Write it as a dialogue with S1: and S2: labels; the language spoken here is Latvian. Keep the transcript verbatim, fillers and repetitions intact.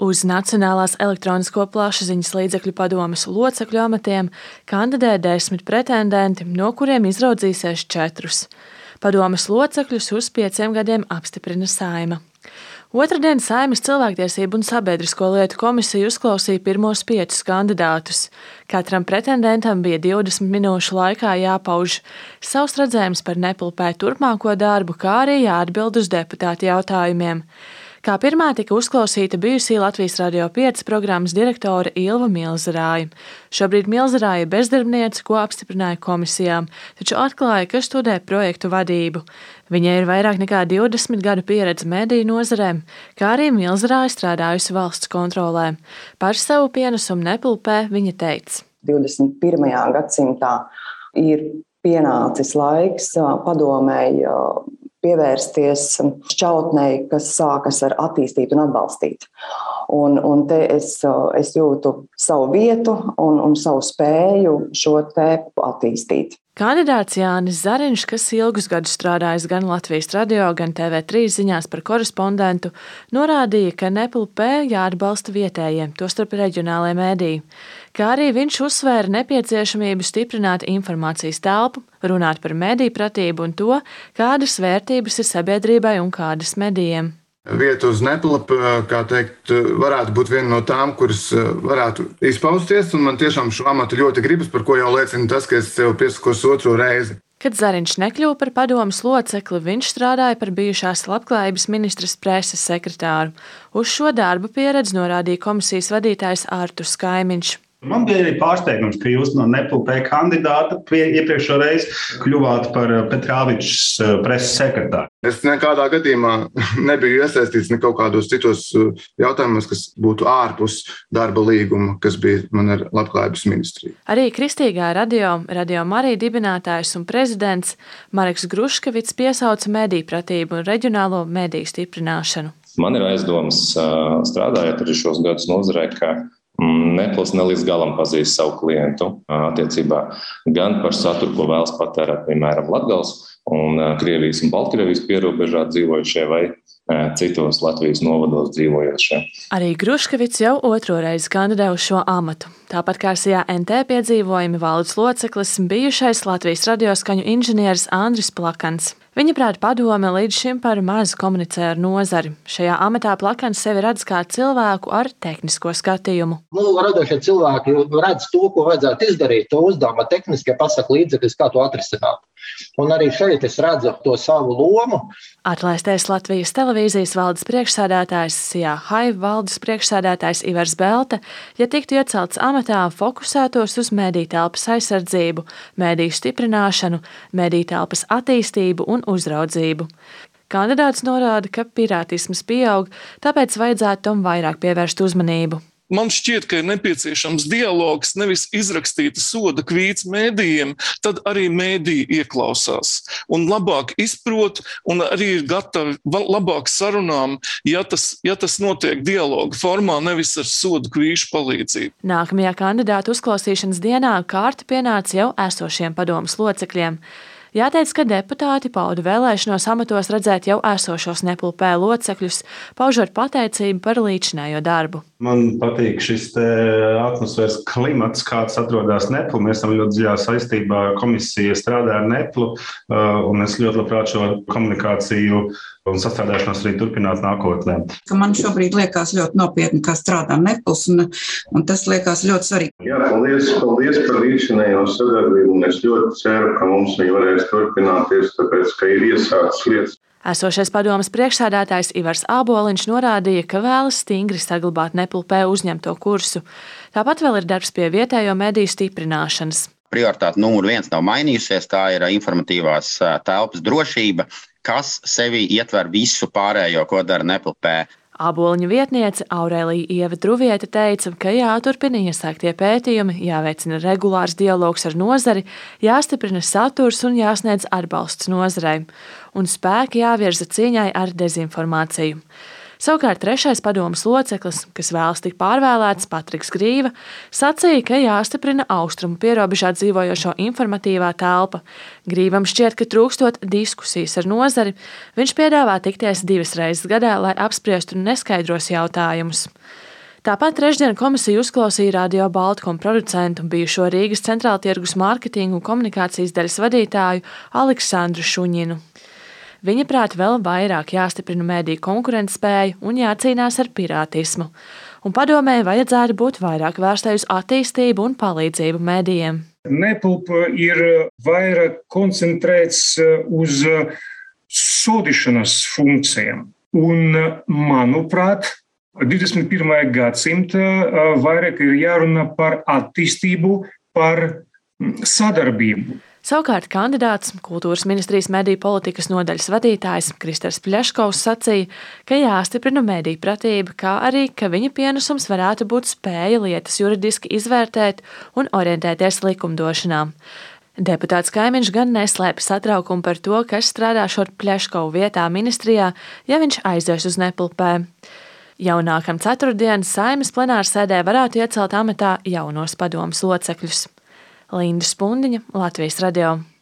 S1: Uz Nacionālās elektronisko plašsaziņas līdzekļu padomes locekļu amatiem kandidē desmit pretendenti, no kuriem izraudzīsies četrus. Padomes locekļus uz pieciem gadiem apstiprina Saeima. Otradien Saeimas cilvēktiesību un sabiedrisko lietu komisija uzklausīja pirmos piecus kandidātus. Katram pretendentam bija divdesmit minūšu laikā jāpauž savs redzējums par Nepulpē turpmāko darbu, kā arī jāatbild uz deputātu jautājumiem. Kā pirmā tika uzklausīta bijusī Latvijas Radio pieci programmas direktore Ilva Milzerāja. Šobrīd Milzerāja ir bezdarbniece, ko apstiprināja komisijām, taču atklāja, ka studē projektu vadību. Viņai ir vairāk nekā divdesmit gadu pieredze mediju nozarē, kā arī Milzerāja strādājusi valsts kontrolē. Par savu pienesumu Nepulpē viņa teica:
S2: divdesmit pirmajā gadsimtā ir pienācis laiks padomēji pievērsties šķautnei, kas sākas ar attīstīt un atbalstīt. Un, un te es, es jūtu savu vietu un, un savu spēju šo te attīstīt.
S1: Kandidāts Jānis Zariņš, kas ilgus gadus strādājis gan Latvijas radio, gan T V trīs ziņās par korespondentu, norādīja, ka Nepulpē jāatbalsta vietējie, tostarp reģionālie mediji. Kā arī viņš uzsvēra nepieciešamību stiprināt informācijas telpu, runāt par mediju pratību un to, kādas vērtības ir sabiedrībai un kādas medijiem.
S3: Vieta uz Nepulpi, kā teikt, varētu būt viena no tām, kuras varētu izpausties, un man tiešām šo amatu ļoti gribas, par ko jau liecina tas, ka es sev piesakos otro reizi.
S1: Kad Zariņš nekļuva par padomes locekli, viņš strādāja par bijušās labklājības ministres preses sekretāru. Uz šo darba pieredzi norādīja komisijas vadītājs Ārturs Kaimiņš.
S4: Man bija arī pārsteigums, ka jūs no Nepulpē kandidāta iepriekšo reizi kļuvāt par Petrāvičs preses sekretāru.
S3: Es nekādā gadījumā nebiju iesaistīts ne kaut kādos citos jautājumos, kas būtu ārpus darba līguma, kas bija man ar labklājības ministriju.
S1: Arī Kristīgā radio, Radio Marija dibinātājs un prezidents Mareks Gruškavits piesauca mediju pratību un reģionālo mediju stiprināšanu.
S5: Man ir aizdomas, strādājot arī šos gadus nozarē, ka Nepls ne līdz galam pazīst savu klientu attiecībā gan par saturu, ko vēlas patērēt, piemēram, Latgales un Krievijas un Baltkrievijas pierobežā dzīvojušie vai citos Latvijas novados dzīvojošie.
S1: Arī Gruškavits jau otro reizi kandidē uz šo amatu. Tāpat kā Sijā N T piedzīvojumi valdes loceklis bijušais Latvijas radioskaņu inženieris Andris Plakans. Viņa prāt padome līdz šim par mazu komunicē ar nozari. Šajā amatā Plakans sevi redz kā cilvēku ar tehnisko skatījumu.
S6: Nu, radošie cilvēki redz to, ko vajadzētu izdarīt, to uzdevuma tehniskie pasaka līdzekļus, kā to atrisināt. Un arī šeit es redzu to savu lomu.
S1: Atlaistais Latvijas televīzijas valdes priekšsēdētājs, Sijā Haiva valdes priekšsēdētājs Ivars Belte, ja tiktu iecelts amatā, fokusētos uz mediju telpas aizsardzību, mediju stiprināšanu, mediju telpas attīstību un uzraudzību. Kandidāts norāda, ka pirātisms pieaug, tāpēc vajadzētu tam vairāk pievērst uzmanību.
S7: Man šķiet, ka ir nepieciešams dialogs, nevis izrakstīta soda kvīts mēdījiem, tad arī mēdīji ieklausās un labāk izprot un arī ir gatavi labāk sarunām, ja tas, ja tas notiek dialoga formā, nevis ar sodu kvīšu palīdzību.
S1: Nākamajā kandidātu uzklausīšanas dienā kārta pienāca jau esošiem padomes locekļiem. Jāteic, ka deputāti pauda vēlēšanos amatos redzēt jau esošos Nepulpē locekļus, paužot pateicību par līdzinējo darbu.
S4: Man patīk šis te atmosfēras klimats, kāds atrodas Neplu. Mēs esam ļoti dziļā saistībā, komisija strādā ar Neplu, un es ļoti labprāt šo komunikāciju un sastrādāšanos arī turpināt nākotnē.
S8: Man šobrīd liekas ļoti nopietni, kā strādā Nepls, un, un tas liekas ļoti svarīgi.
S9: Jā, paldies, paldies par līdzinējo sadarbību, un es ļoti ceru, ka mums viņi varēs turpināties, tāpēc, ka ir iesāktas lietas.
S1: Esošais padomes priekšsēdētājs Ivars Āboliņš norādīja, ka vēlas stingri saglabāt Nepulpē uzņemto kursu. Tāpat vēl ir darbs pie vietējo mediju stiprināšanas.
S10: Prioritāte numur viens nav mainījusies, tā ir informatīvās telpas drošība, kas sevi ietver visu pārējo, ko dara Nepulpē.
S1: Āboliņa vietniece Aurēlija Ieva Druviete teica, ka jāturpina iesāktie pētījumi, jāveicina regulārs dialogs ar nozari, jāstiprina saturs un jāsniedz atbalsts nozarei, un spēki jāvirza cīņai ar dezinformāciju. Savukārt trešais padomes loceklis, kas vēlas tikt pārvēlēts, Patriks Grīva, sacīja, ka jāstiprina austrumu pierobežā dzīvojošo informatīvā telpa. Grīvam šķiet, ka trūkstot diskusijas ar nozari, viņš piedāvā tikties divas reizes gadā, lai apspriestu neskaidros jautājumus. Tāpat trešdien komisija uzklausīja Radio Baltkom producentu un bijušo Rīgas centrāla tirgus mārketingu un komunikācijas daļas vadītāju Aleksandru Šuņinu. Viņa prāt vēl vairāk jāstiprina mediju konkurentspēju un jācīnās ar pirātismu. Un padomēji vajadzētu būt vairāk vērstai uz attīstību un palīdzību medijiem.
S11: Nepulp ir vairāk koncentrēts uz sodīšanas funkcijām. Un, manuprāt, divdesmit pirmajā gadsimtā vairāk ir jārunā par attīstību, par sadarbību.
S1: Savukārt kandidāts, kultūras ministrijas mediju politikas nodaļas vadītājs Kristers Pļeškovs sacīja, ka jāstiprina mediju pratība, kā arī, ka viņa pienesums varētu būt spēja lietas juridiski izvērtēt un orientēties likumdošanā. Deputāts Kaimiņš gan neslēpj satraukumu par to, kas strādāšot Pļeškovu vietā ministrijā, ja viņš aizies uz Nepulpē. Jau nākam ceturtdien Saeimas plenārsēdē varētu iecelt amatā jaunos padomes locekļus. Linda Spundiņa, Latvijas radio.